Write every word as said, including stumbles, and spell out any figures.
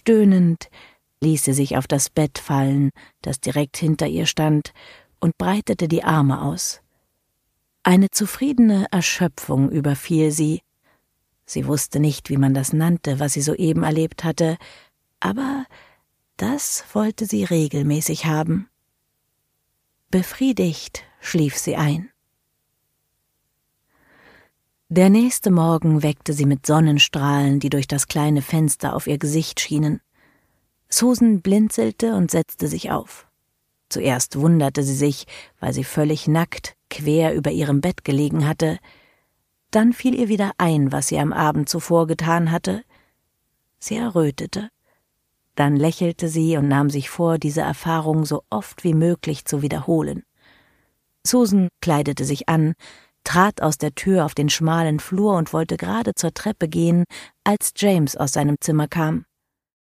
Stöhnend ließ sie sich auf das Bett fallen, das direkt hinter ihr stand, und breitete die Arme aus. Eine zufriedene Erschöpfung überfiel sie. Sie wusste nicht, wie man das nannte, was sie soeben erlebt hatte, aber das wollte sie regelmäßig haben. Befriedigt schlief sie ein. Der nächste Morgen weckte sie mit Sonnenstrahlen, die durch das kleine Fenster auf ihr Gesicht schienen. Susan blinzelte und setzte sich auf. Zuerst wunderte sie sich, weil sie völlig nackt, quer über ihrem Bett gelegen hatte. Dann fiel ihr wieder ein, was sie am Abend zuvor getan hatte. Sie errötete. Dann lächelte sie und nahm sich vor, diese Erfahrung so oft wie möglich zu wiederholen. Susan kleidete sich an, trat aus der Tür auf den schmalen Flur und wollte gerade zur Treppe gehen, als James aus seinem Zimmer kam.